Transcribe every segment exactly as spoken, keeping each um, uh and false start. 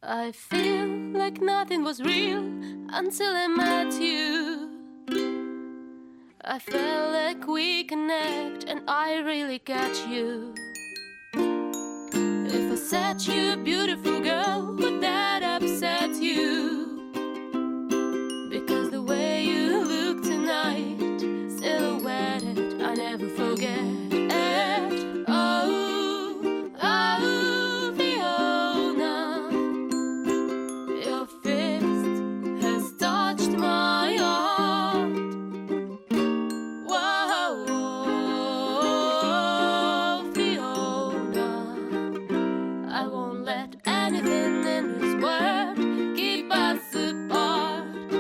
I feel like nothing was real until I met you. I felt like we connect and I really got you. If I said you're a beautiful girl, would that upset you? Because the way you look tonight, silhouetted, I never forget it. Oh, oh, Fiona, your fist has touched my heart. Whoa, Fiona, I won't let anything in this world keep us apart.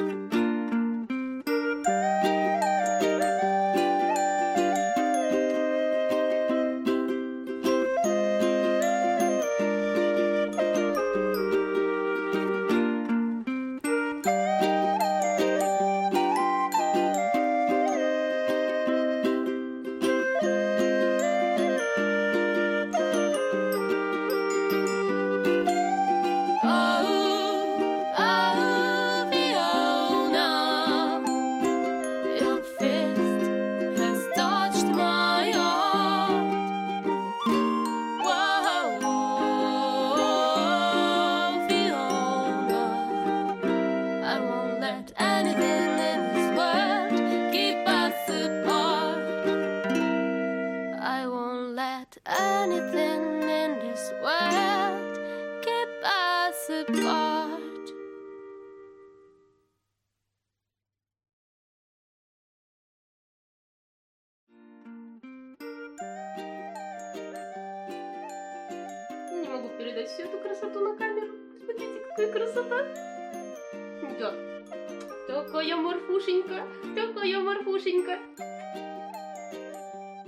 Anything in this world keep us apart. Не могу передать всю эту красоту на камеру. Смотрите, какая красота. Да. Такая морфушенька, такая морфушенька.